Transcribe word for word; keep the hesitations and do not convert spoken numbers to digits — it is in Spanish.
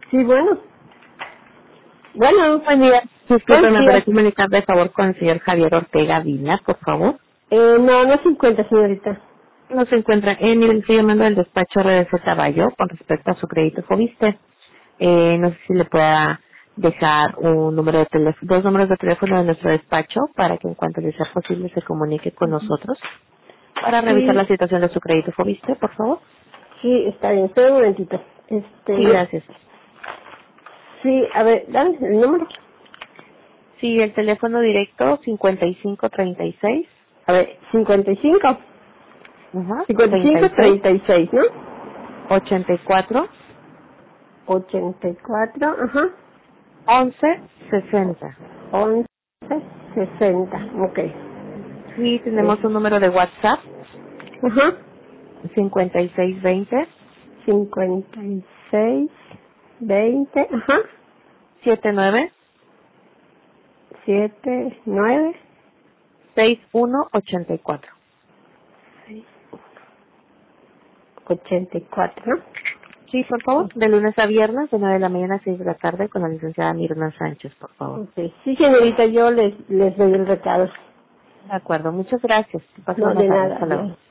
Sí, bueno. Bueno, Buen día. Disculpe, buenos ¿me días. puede comunicar de favor con el señor Javier Ortega Vila, por favor? Eh, no, no se encuentra, señorita. No se encuentra. Eh, mire, le estoy llamando del despacho R D C Caballo con respecto a su crédito Fobiste. Eh, no sé si le pueda dejar un número de teléfono, dos números de teléfono de nuestro despacho para que en cuanto le sea posible se comunique con nosotros para revisar la Sí, situación de su crédito Fobiste, por favor. sí, está bien. Espera un momentito. Sí, Este, gracias. sí, a ver, dame el número. Sí, el teléfono directo cincuenta y cinco treinta y seis. A ver, cincuenta y cinco. Ajá. cincuenta y treinta cinco, y seis. treinta y seis, ¿no? ochenta y cuatro. ochenta y cuatro, ajá. once sesenta. once, sesenta, ok. Sí, Es, tenemos un número de WhatsApp, ajá. cincuenta y seis veinte cincuenta y seis, veinte, ajá. setenta y nueve siete, nueve, sesenta y uno ochenta y cuatro. ochenta y cuatro, ¿no? Sí, por favor, de lunes a viernes, de nueve de la mañana a seis de la tarde, con la licenciada Mirna Sánchez, por favor. Okay. Sí, señorita, yo les, les doy el recado. De acuerdo, muchas gracias. Que pasen No, buena de tarde. nada, Hasta luego. Dios.